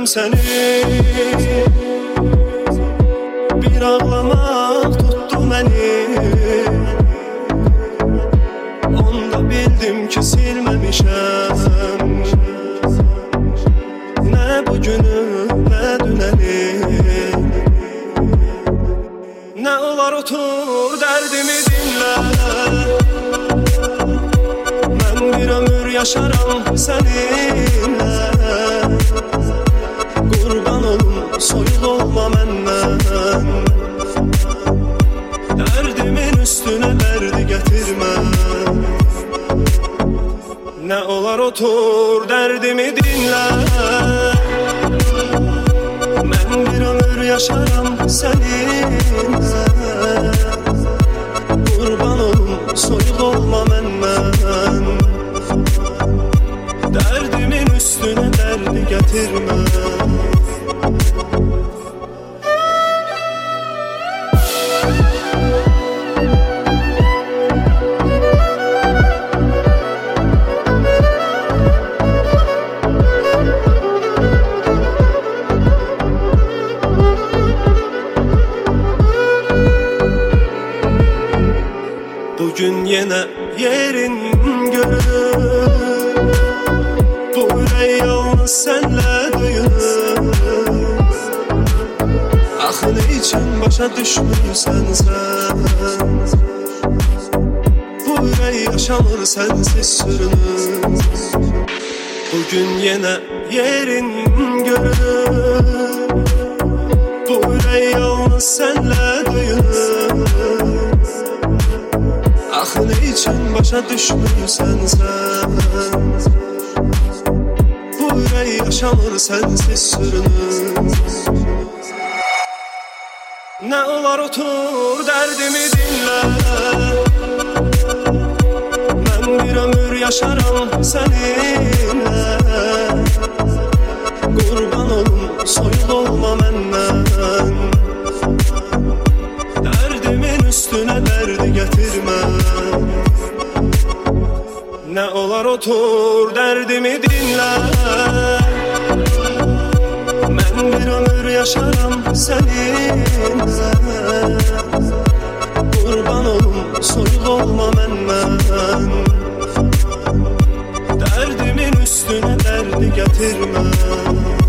seni. Bir ağlamak tuttu məni. Onda bildim ki silməmişəm nə bugünü, nə dünəni. Nə olar otur dərdimi dinlə. Mən bir ömür yaşaram səninlə. Qurban olum, soyuq olma məndən. Dərdimin üstünə dərdi gətirmə. Nə olar otur dərdimi dinlə. Mən bir ömür yaşaram səninlə. Qurban olum, soyuq olma məndən. Dərdimin üstünə dərdi gətirmə. Bugün yenə yerin görür. Bu ürək yalnız sənlə duyur. Axı nə üçün başa düşmürsən sən? Bu ürək yaşamır sənsiz sürünür. Bugün yenə yerin görür. Bu ürək yalnız sənlə duyur. Axı nə üçün başa düşmürsən sən? Bu ürək yaşamır sənsiz sürünür. Nə olar otur dərdimi dinlə. Mən bir ömür yaşaram səninlə. Qurban olum, soyuq olma məndən. Dərdimin üstünə dərdi gətirmə. Nə olar otur dərdimi dinlə. Mən bir ömür yaşaram səninlə. Qurban olum, soyuq olma məndən. Dərdimin üstünə dərdi gətirmə.